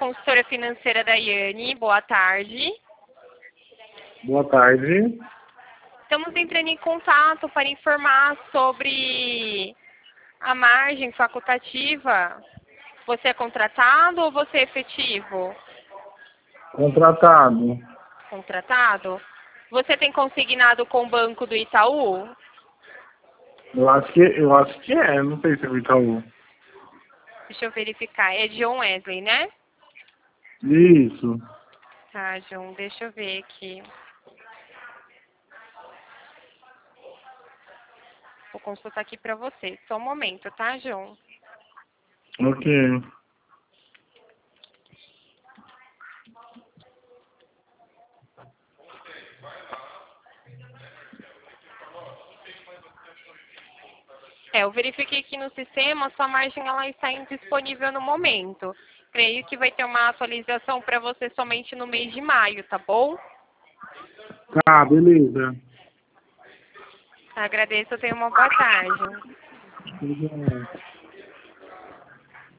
consultora financeira da Yane. Boa tarde. Boa tarde. Estamos entrando em contato para informar sobre a margem facultativa. Você é contratado ou você é efetivo? Contratado. Contratado? Você tem consignado com o Banco do Itaú? Eu acho que é, não sei se é o Itaú. Deixa eu verificar. É John Wesley, né? Isso. Tá, John. Deixa eu ver aqui. Vou consultar aqui para você. Só um momento, tá, João? Ok. Eu verifiquei aqui no sistema, sua margem ela está indisponível no momento. Creio que vai ter uma atualização para você somente no mês de maio, tá bom? Tá, beleza. Agradeço, tenha uma boa tarde. Obrigado.